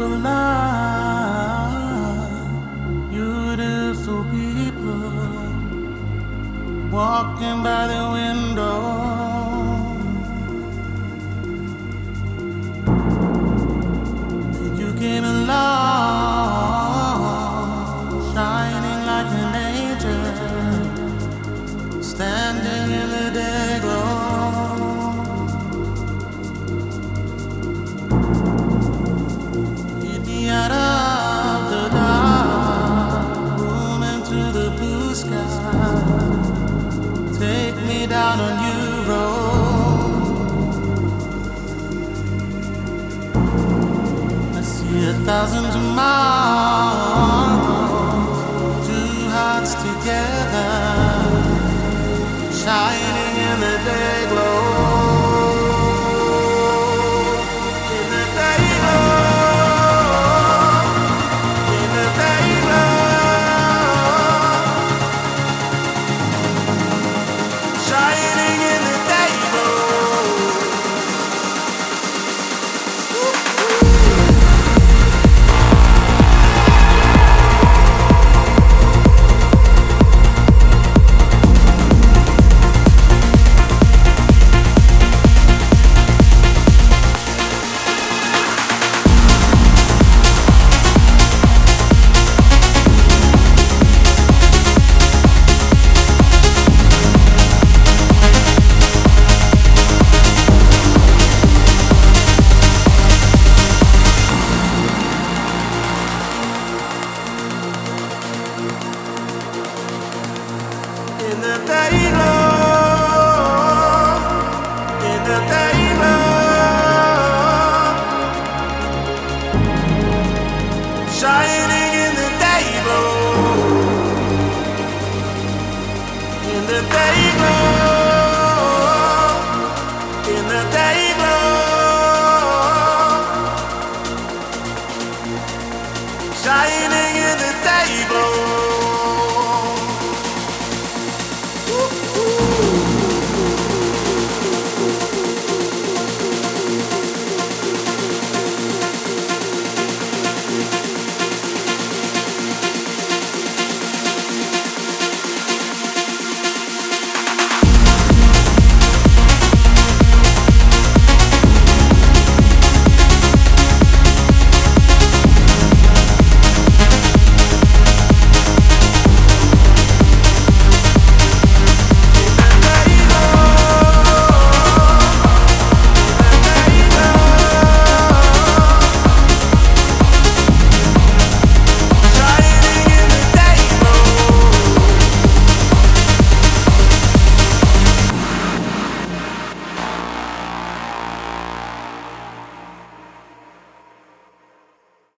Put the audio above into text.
for love. Beautiful people walking by the window. You came along, shining like an angel, standing in the day glow. Lead me out of the dark room into the blue sky. Take me down a new road. I see 1,000 miles.